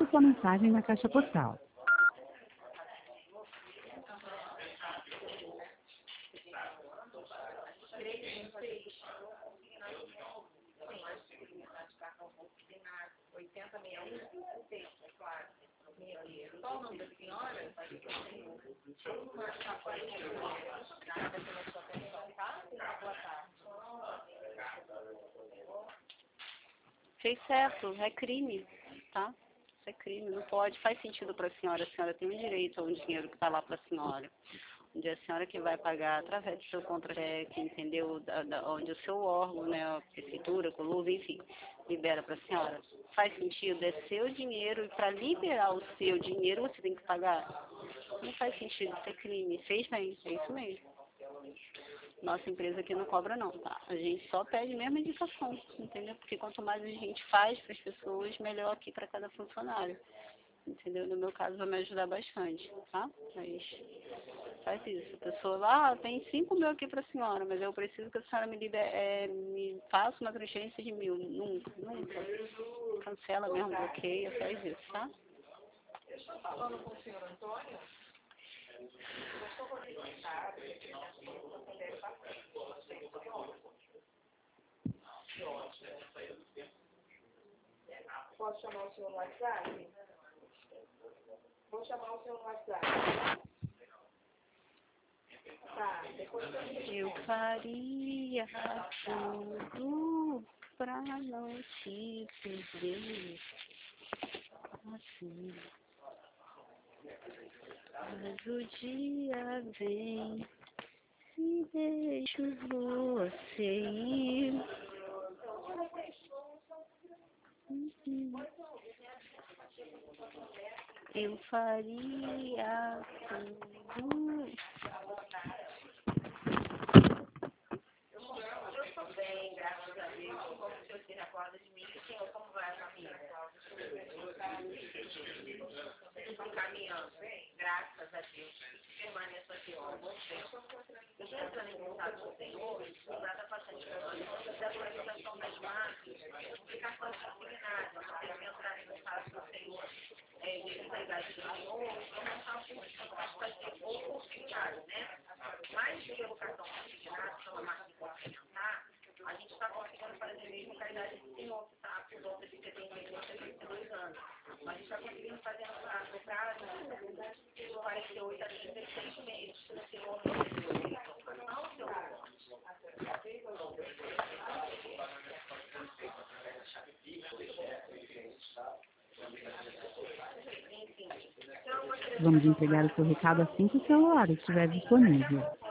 sua mensagem na caixa postal. Qual o nome da senhora? Fez certo, é crime, tá? Isso é crime, não pode, faz sentido para a senhora tem um direito a um dinheiro que está lá para a senhora. Onde a senhora que vai pagar através do seu contra-cheque, entendeu? Onde o seu órgão, né, a prefeitura, Colusa, enfim, libera para a senhora. Faz sentido, é seu dinheiro, e para liberar o seu dinheiro você tem que pagar? Não faz sentido, isso é crime. Fez bem, é isso mesmo. Nossa empresa aqui não cobra não, tá? A gente só pede mesmo indicação, entendeu? Porque quanto mais a gente faz para as pessoas, melhor aqui para cada funcionário. Entendeu? No meu caso vai me ajudar bastante, tá? Mas faz isso. A pessoa lá, tem 5.000 aqui para a senhora, mas eu preciso que a senhora me faça uma transferência de 1.000. Nunca, nunca. Cancela mesmo, bloqueia, faz isso, tá? Eu estou falando com o senhor Antônio. Eu estou registrado, posso chamar o senhor no WhatsApp? Vou chamar o senhor no WhatsApp. Tá, depois eu faria tudo pra não te perder. Assim. Mas o dia vem e deixo você ir. Eu faria tudo. Eu estou bem, graças a Deus. Como o senhor se recorda de mim, senhor, como vai a família? Vocês estão caminhando, bem? Graças a Deus. Permaneço aqui, ó. Eu estou entrando em contato com o senhor, nada bastante da atualização das marcas, publicações disciplinares, vocês têm entrado em contato com o senhor, devido à idade do senhor, eu não estava buscando mais fazer ou consignado, né? Mas pelo cartão consignado, pela marca complementar, a gente está conseguindo fazer mesmo com a idade do senhor, que está por volta de 72 anos. Mas a gente está conseguindo fazer no prazo de 48 a 36 meses. Se o senhor não não, senhor. Vamos entregar o seu recado assim que o celular estiver disponível.